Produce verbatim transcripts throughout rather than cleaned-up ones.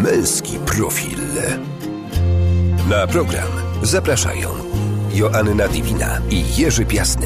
Męski profil. Na program zapraszają Joanna Diwina i Jerzy Piasny.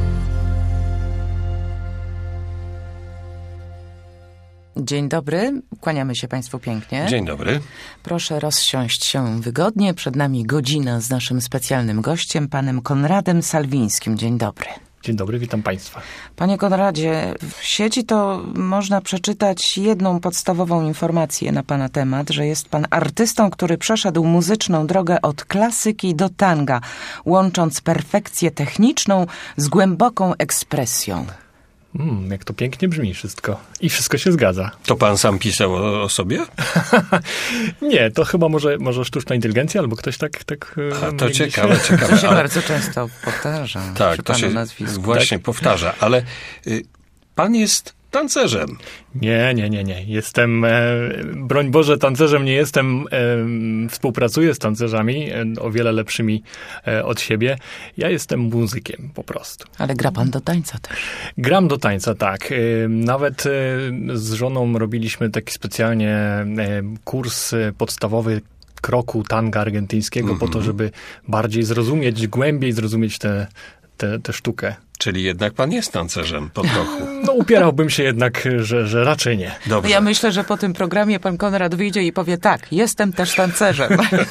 Dzień dobry, kłaniamy się Państwu pięknie. Dzień dobry. Proszę rozsiąść się wygodnie. Przed nami godzina z naszym specjalnym gościem, panem Konradem Salwińskim. Dzień dobry. Dzień dobry, witam Państwa. Panie Konradzie, w sieci to można przeczytać jedną podstawową informację na pana temat, że jest pan artystą, który przeszedł muzyczną drogę od klasyki do tanga, łącząc perfekcję techniczną z głęboką ekspresją. Mm, jak to pięknie brzmi wszystko. I wszystko się zgadza. To pan sam pisał o, o sobie? Nie, to chyba może, może sztuczna inteligencja, albo ktoś tak... tak A to ciekawe, ciekawe. To się ale... bardzo często powtarza. Tak, to się nazwisku. właśnie tak? powtarza, ale y, pan jest tancerzem. Nie, nie, nie, nie. Jestem, e, broń Boże, tancerzem nie jestem. E, współpracuję z tancerzami, e, o wiele lepszymi e, od siebie. Ja jestem muzykiem po prostu. Ale gra pan do tańca też. Gram do tańca, tak. E, nawet e, z żoną robiliśmy taki specjalnie e, kurs podstawowy kroku tanga argentyńskiego mm-hmm. po to, żeby bardziej zrozumieć, głębiej zrozumieć tę te, te sztukę. Czyli jednak pan jest tancerzem po trochu. No upierałbym się jednak, że, że raczej nie. Dobrze. Ja myślę, że po tym programie pan Konrad wyjdzie i powie tak, jestem też tancerzem.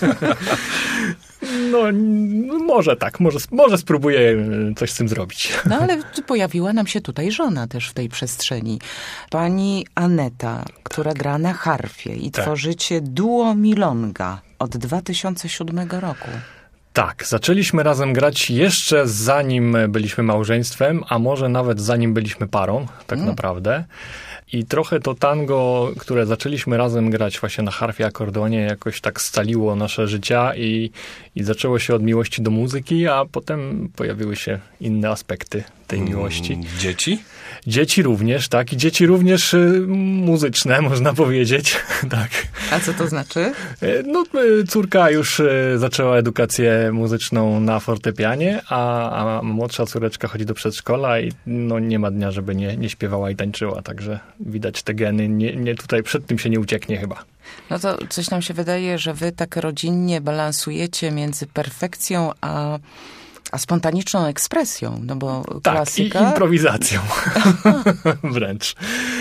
No może tak, może, może spróbuję coś z tym zrobić. No ale pojawiła nam się tutaj żona też w tej przestrzeni. Pani Aneta, która gra na harfie i tak. tworzycie duo Milonga od dwa tysiące siódmego roku. Tak, zaczęliśmy razem grać jeszcze zanim byliśmy małżeństwem, a może nawet zanim byliśmy parą, tak mm. naprawdę. I trochę to tango, które zaczęliśmy razem grać właśnie na harfie, akordeonie, jakoś tak scaliło nasze życia i, i zaczęło się od miłości do muzyki, a potem pojawiły się inne aspekty tej miłości. Mm, dzieci? Dzieci również, tak. I dzieci również y, muzyczne, można powiedzieć. tak. A co to znaczy? No, córka już y, zaczęła edukację muzyczną na fortepianie, a, a młodsza córeczka chodzi do przedszkola i no, nie ma dnia, żeby nie, nie śpiewała i tańczyła. Także widać te geny. Nie, nie, tutaj przed tym się nie ucieknie chyba. No to coś nam się wydaje, że wy tak rodzinnie balansujecie między perfekcją a... A spontaniczną ekspresją, no bo tak, klasyka... i improwizacją wręcz.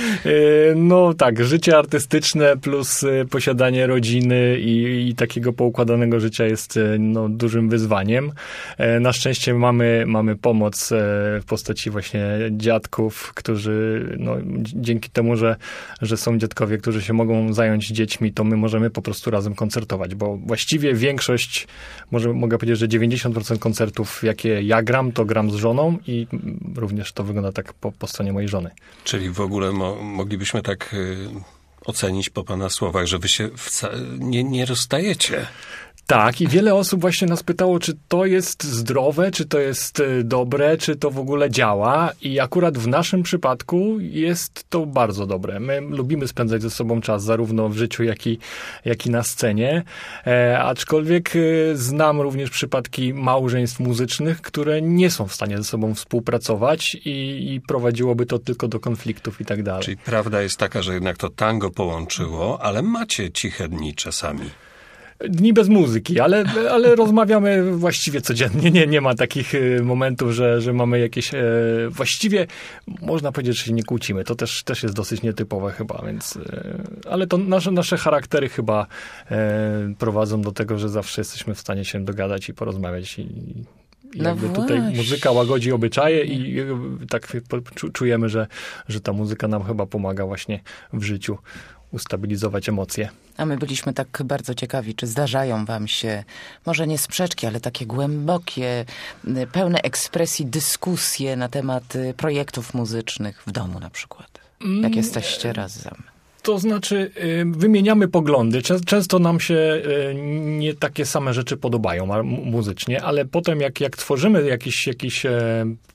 No tak, życie artystyczne plus posiadanie rodziny i, i takiego poukładanego życia jest no, dużym wyzwaniem. Na szczęście mamy, mamy pomoc w postaci właśnie dziadków, którzy no, dzięki temu, że, że są dziadkowie, którzy się mogą zająć dziećmi, to my możemy po prostu razem koncertować, bo właściwie większość, może mogę powiedzieć, że dziewięćdziesiąt procent koncertów jakie ja gram, to gram z żoną i również to wygląda tak po, po stronie mojej żony. Czyli w ogóle mo- moglibyśmy tak y, ocenić po pana słowach, że wy się wca- nie, nie rozstajecie. Tak, i wiele osób właśnie nas pytało, czy to jest zdrowe, czy to jest dobre, czy to w ogóle działa. I akurat w naszym przypadku jest to bardzo dobre. My lubimy spędzać ze sobą czas, zarówno w życiu, jak i, jak i na scenie. E, aczkolwiek e, znam również przypadki małżeństw muzycznych, które nie są w stanie ze sobą współpracować i, i prowadziłoby to tylko do konfliktów i tak dalej. Czyli prawda jest taka, że jednak to tango połączyło, ale macie ciche dni czasami. Dni bez muzyki, ale, ale rozmawiamy właściwie codziennie. Nie, nie ma takich momentów, że, że mamy jakieś... E, właściwie można powiedzieć, że się nie kłócimy. To też, też jest dosyć nietypowe chyba, więc... E, ale to nasze, nasze charaktery chyba e, prowadzą do tego, że zawsze jesteśmy w stanie się dogadać i porozmawiać i... I no jakby właśnie. tutaj muzyka łagodzi obyczaje i tak czujemy, że, że ta muzyka nam chyba pomaga właśnie w życiu ustabilizować emocje. A my byliśmy tak bardzo ciekawi, czy zdarzają wam się, może nie sprzeczki, ale takie głębokie, pełne ekspresji dyskusje na temat projektów muzycznych w domu na przykład, jak jesteście razem. To znaczy, wymieniamy poglądy. Często nam się nie takie same rzeczy podobają muzycznie, ale potem jak, jak tworzymy jakiś, jakiś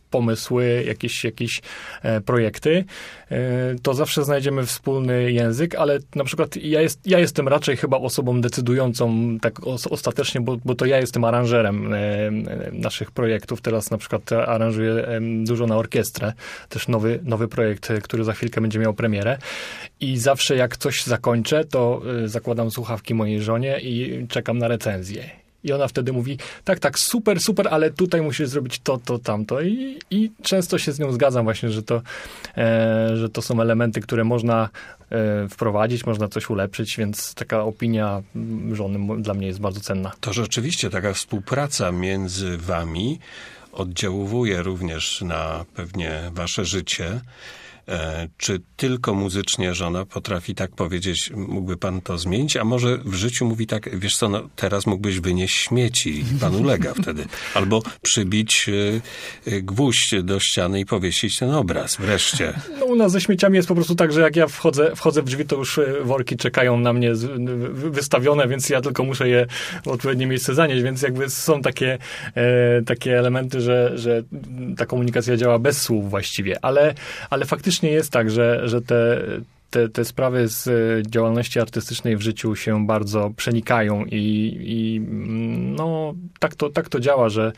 pomysły, jakieś, jakieś e, projekty, e, to zawsze znajdziemy wspólny język, ale na przykład ja, jest, ja jestem raczej chyba osobą decydującą tak os, ostatecznie, bo, bo to ja jestem aranżerem e, naszych projektów. Teraz na przykład aranżuję e, dużo na orkiestrę, też nowy, nowy projekt, który za chwilkę będzie miał premierę i zawsze jak coś zakończę, to e, zakładam słuchawki mojej żonie i czekam na recenzję. I ona wtedy mówi, tak, tak, super, super, ale tutaj musisz zrobić to, to, tamto. I, i często się z nią zgadzam właśnie, że to, e, że to są elementy, które można e, wprowadzić, można coś ulepszyć, więc taka opinia żony dla mnie jest bardzo cenna. To rzeczywiście taka współpraca między wami oddziałuje również na pewnie wasze życie. Czy tylko muzycznie żona potrafi tak powiedzieć, mógłby pan to zmienić, a może w życiu mówi tak, wiesz co, no, teraz mógłbyś wynieść śmieci i pan ulega wtedy. Albo przybić y, gwóźdź do ściany i powiesić ten obraz wreszcie. No, u nas ze śmieciami jest po prostu tak, że jak ja wchodzę, wchodzę w drzwi, to już worki czekają na mnie z, wystawione, więc ja tylko muszę je w odpowiednie miejsce zanieść, więc jakby są takie, e, takie elementy, że, że ta komunikacja działa bez słów właściwie, ale, ale faktycznie jest tak, że, że te, te, te sprawy z działalności artystycznej w życiu się bardzo przenikają i, i no, tak, to, tak to działa, że,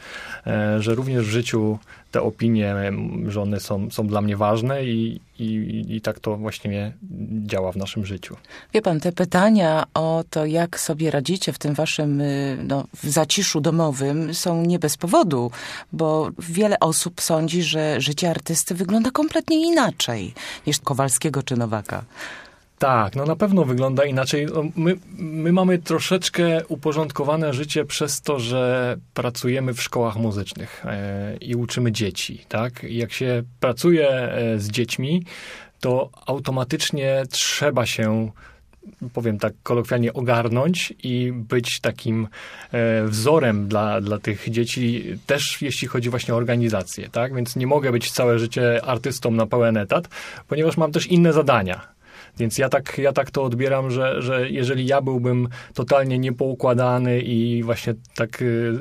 że również w życiu te opinie żony są, są dla mnie ważne i, i, i tak to właśnie działa w naszym życiu. Wie pan, te pytania o to, jak sobie radzicie w tym waszym no, w zaciszu domowym są nie bez powodu, bo wiele osób sądzi, że życie artysty wygląda kompletnie inaczej niż Kowalskiego czy Nowaka. Tak, no na pewno wygląda inaczej. My, my mamy troszeczkę uporządkowane życie przez to, że pracujemy w szkołach muzycznych e, i uczymy dzieci, tak? I jak się pracuje e, z dziećmi, to automatycznie trzeba się, powiem tak kolokwialnie, ogarnąć i być takim e, wzorem dla, dla tych dzieci, też jeśli chodzi właśnie o organizację, tak? Więc nie mogę być całe życie artystą na pełen etat, ponieważ mam też inne zadania. Więc ja tak, ja tak to odbieram, że, że jeżeli ja byłbym totalnie niepoukładany i właśnie tak yy,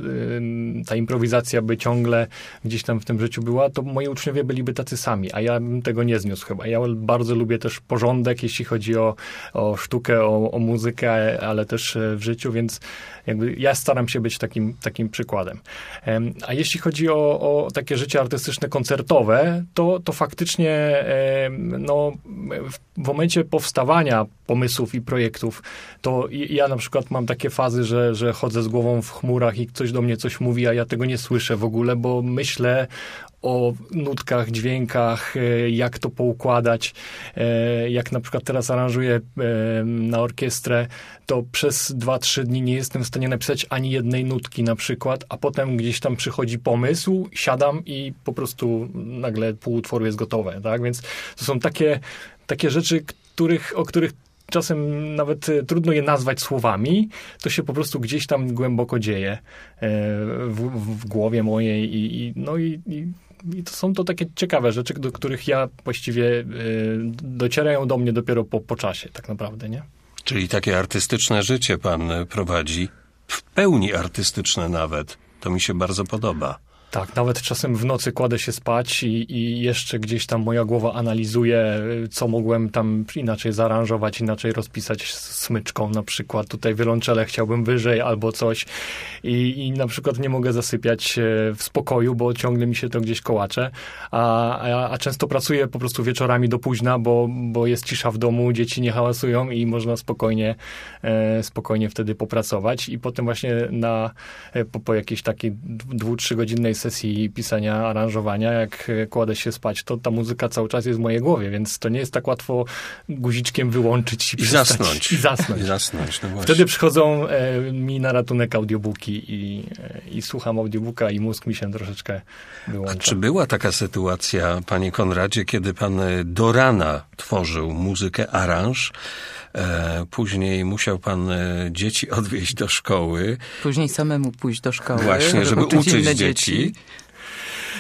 ta improwizacja by ciągle gdzieś tam w tym życiu była, to moi uczniowie byliby tacy sami, a ja bym tego nie zniósł chyba. Ja bardzo lubię też porządek, jeśli chodzi o, o sztukę, o, o muzykę, ale też w życiu, więc jakby ja staram się być takim, takim przykładem. A jeśli chodzi o, o takie życie artystyczne, koncertowe, to, to faktycznie no, w momencie powstawania pomysłów i projektów, to ja na przykład mam takie fazy, że, że chodzę z głową w chmurach i ktoś do mnie coś mówi, a ja tego nie słyszę w ogóle, bo myślę o nutkach, dźwiękach, jak to poukładać. Jak na przykład teraz aranżuję na orkiestrę, to przez dwa, trzy dni nie jestem w stanie napisać ani jednej nutki na przykład, a potem gdzieś tam przychodzi pomysł, siadam i po prostu nagle pół utworu jest gotowe, tak? Więc to są takie, takie rzeczy, których, o których czasem nawet trudno je nazwać słowami, to się po prostu gdzieś tam głęboko dzieje w, w głowie mojej i, i no i, i I to są to takie ciekawe rzeczy, do których ja właściwie y, docierają do mnie dopiero po, po czasie, tak naprawdę, nie? Czyli takie artystyczne życie pan prowadzi, w pełni artystyczne nawet. To mi się bardzo podoba. Tak, nawet czasem w nocy kładę się spać i, i jeszcze gdzieś tam moja głowa analizuje, co mogłem tam inaczej zaaranżować, inaczej rozpisać smyczką na przykład. Tutaj wiolonczele chciałbym wyżej albo coś i, i na przykład nie mogę zasypiać w spokoju, bo ciągle mi się to gdzieś kołacze, a, a, a często pracuję po prostu wieczorami do późna, bo, bo jest cisza w domu, dzieci nie hałasują i można spokojnie, e, spokojnie wtedy popracować i potem właśnie na, po, po jakiejś takiej dwu, trzygodzinnej sesji pisania, aranżowania, jak kładę się spać, to ta muzyka cały czas jest w mojej głowie, więc to nie jest tak łatwo guziczkiem wyłączyć i, I zasnąć. I zasnąć. I zasnąć, no właśnie. Wtedy przychodzą e, mi na ratunek audiobooki i, e, i słucham audiobooka i mózg mi się troszeczkę wyłącza. A czy była taka sytuacja, panie Konradzie, kiedy pan do rana tworzył muzykę, aranż, e, później musiał pan e, dzieci odwieźć do szkoły. Później samemu pójść do szkoły. Właśnie, żeby uczyć, uczyć dzieci. dzieci.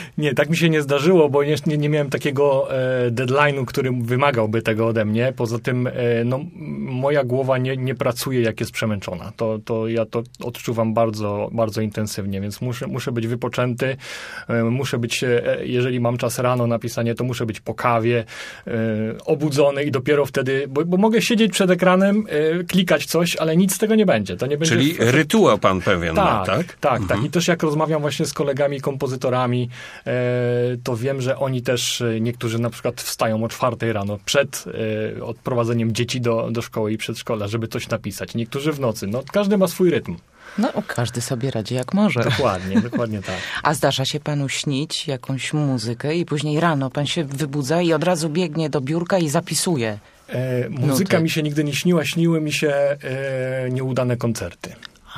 Nie, tak mi się nie zdarzyło, bo nie, nie miałem takiego e, deadline'u, który wymagałby tego ode mnie. Poza tym e, no, moja głowa nie, nie pracuje, jak jest przemęczona. To, to ja to odczuwam bardzo, bardzo intensywnie, więc muszę, muszę być wypoczęty. E, muszę być, e, jeżeli mam czas rano na pisanie, to muszę być po kawie, e, obudzony i dopiero wtedy, bo, bo mogę siedzieć przed ekranem, e, klikać coś, ale nic z tego nie będzie. To nie będzie Czyli w... rytuał pan pewien tak, ma, tak? Tak, mhm. tak. I też jak rozmawiam właśnie z kolegami, kompozytorami, e, to wiem, że oni też, niektórzy na przykład wstają o czwartej rano przed e, odprowadzeniem dzieci do, do szkoły i przedszkola, żeby coś napisać. Niektórzy w nocy. No, każdy ma swój rytm. No, każdy sobie radzi jak może. Dokładnie, dokładnie tak. A zdarza się panu śnić jakąś muzykę i później rano pan się wybudza i od razu biegnie do biurka i zapisuje? E, muzyka nuty. Mi się nigdy nie śniła, śniły mi się e, nieudane koncerty.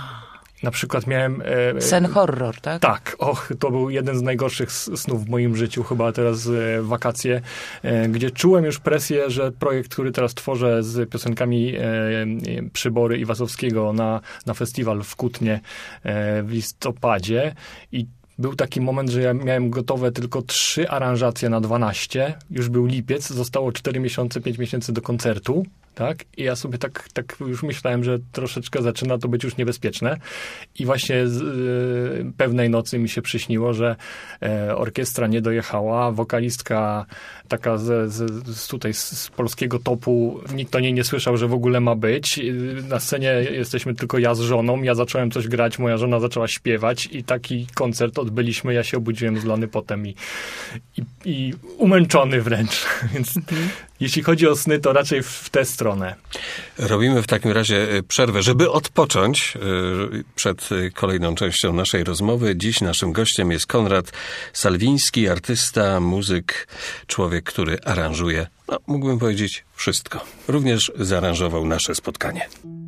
Na przykład miałem... E, Sen horror, tak? Tak. Och, to był jeden z najgorszych snów w moim życiu, chyba teraz e, wakacje, e, gdzie czułem już presję, że projekt, który teraz tworzę z piosenkami e, Przybory i Wasowskiego na, na festiwal w Kutnie e, w listopadzie i był taki moment, że ja miałem gotowe tylko trzy aranżacje na dwanaście. Już był lipiec, zostało cztery miesiące, pięć miesięcy do koncertu. Tak? I ja sobie tak, tak już myślałem, że troszeczkę zaczyna to być już niebezpieczne. I właśnie z y, pewnej nocy mi się przyśniło, że e, orkiestra nie dojechała, wokalistka taka z, z, z tutaj z, z polskiego topu, nikt o niej nie słyszał, że w ogóle ma być. Na scenie jesteśmy tylko ja z żoną, ja zacząłem coś grać, moja żona zaczęła śpiewać i taki koncert odbyliśmy, ja się obudziłem zlany potem i, i, i umęczony wręcz. Więc mhm. jeśli chodzi o sny, to raczej w tę stronę. Robimy w takim razie przerwę, żeby odpocząć przed kolejną częścią naszej rozmowy. Dziś naszym gościem jest Konrad Salwiński, artysta, muzyk, człowiek, który aranżuje, no mógłbym powiedzieć, wszystko. Również zaaranżował nasze spotkanie.